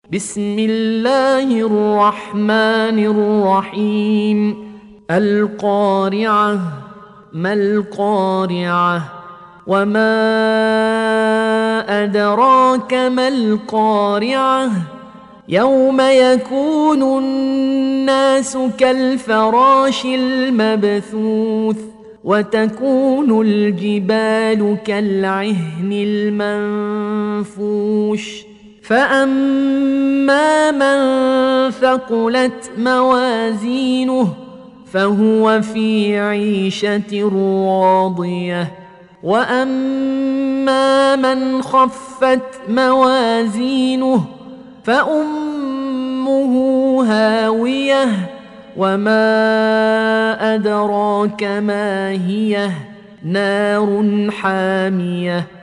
بسم الله الرحمن الرحيم القارعة ما القارعة وما أدراك ما القارعة يوم يكون الناس كالفراش المبثوث وتكون الجبال كالعهن المنفوش فأما من ثقلت موازينه فهو في عيشة راضية وأما من خفت موازينه فأمه هاوية وما أدراك ما هي نار حامية